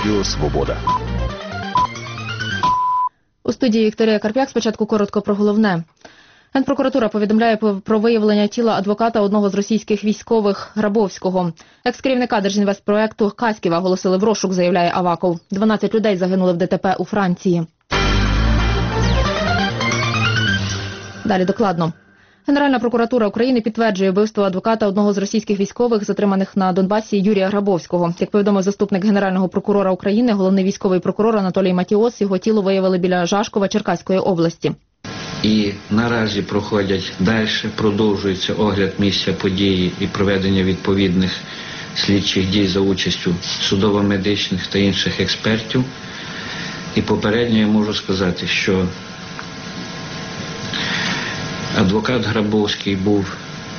Радіо Свобода. У студії Вікторія Карп'як. Спочатку коротко про головне. Генпрокуратура повідомляє про виявлення тіла адвоката одного з російських військових Грабовського. Екс-керівника Держінвестпроекту Каськіва оголосили в розшук, заявляє Аваков. 12 людей загинули в ДТП у Франції. Далі докладно. Генеральна прокуратура України підтверджує вбивство адвоката одного з російських військових, затриманих на Донбасі, Юрія Грабовського. Як повідомив заступник Генерального прокурора України, головний військовий прокурор Анатолій Матіос, його тіло виявили біля Жашкова Черкаської області. І наразі проходять далі, продовжується огляд місця події і проведення відповідних слідчих дій за участю судово-медичних та інших експертів. І попередньо я можу сказати, що адвокат Грабовський був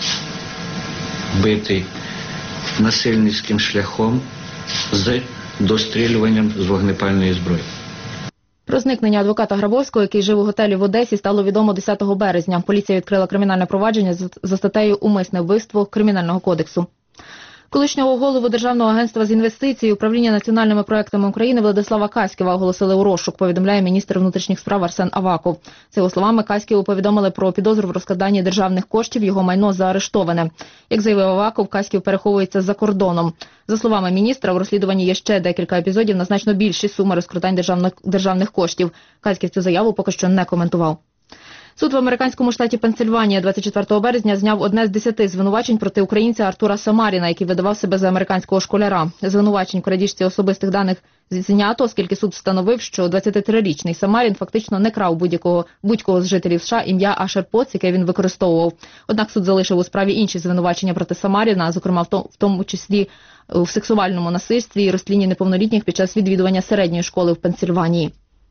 вбитий насильницьким шляхом з дострілюванням з вогнепальної зброї. Про зникнення адвоката Грабовського, який жив у готелі в Одесі, стало відомо 10 березня. Поліція відкрила кримінальне провадження за статтею «Умисне вбивство» Кримінального кодексу. Колишнього голову Державного агентства з інвестицій і управління національними проектами України Владислава Каськіва оголосили у розшук, повідомляє міністр внутрішніх справ Арсен Аваков. За його словами, Каськіву повідомили про підозру в розкраданні державних коштів, його майно заарештоване. Як заявив Аваков, Каськів переховується за кордоном. За словами міністра, у розслідуванні є ще декілька епізодів на значно більші суми розкрадань державних коштів. Каськів цю заяву поки що не коментував. Суд в американському штаті Пенсильванія 24 березня зняв одне з 10 звинувачень проти українця Артура Самаріна, який видавав себе за американського школяра. Звинувачень в крадіжці особистих даних знято, оскільки суд встановив, що 23-річний Самарін фактично не крав будь-кого з жителів США ім'я Ашер Поц, яке він використовував. Однак суд залишив у справі інші звинувачення проти Самаріна, зокрема в тому числі в сексуальному насильстві і розтлінні неповнолітніх під час відвідування середньої школи в Пенсильванії.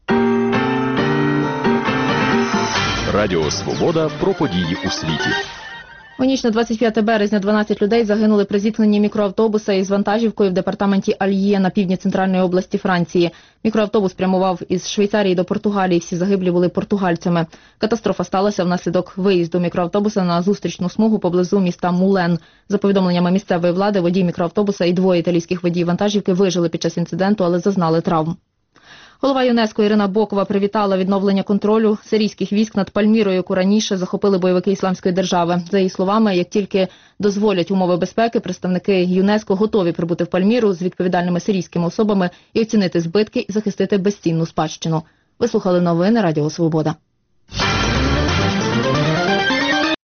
Радіо Свобода про події у світі. У ніч на 25 березня 12 людей загинули при зіткненні мікроавтобуса із вантажівкою в департаменті Альє на півдні центральної області Франції. Мікроавтобус прямував із Швейцарії до Португалії, всі загиблі були португальцями. Катастрофа сталася внаслідок виїзду мікроавтобуса на зустрічну смугу поблизу міста Мулен. За повідомленнями місцевої влади, водій мікроавтобуса і двоє італійських водіїв вантажівки вижили під час інциденту, але зазнали травм. Голова ЮНЕСКО Ірина Бокова привітала відновлення контролю сирійських військ над Пальмірою, яку раніше захопили бойовики Ісламської держави. За її словами, як тільки дозволять умови безпеки, представники ЮНЕСКО готові прибути в Пальміру з відповідальними сирійськими особами і оцінити збитки і захистити безцінну спадщину. Ви слухали новини Радіо Свобода.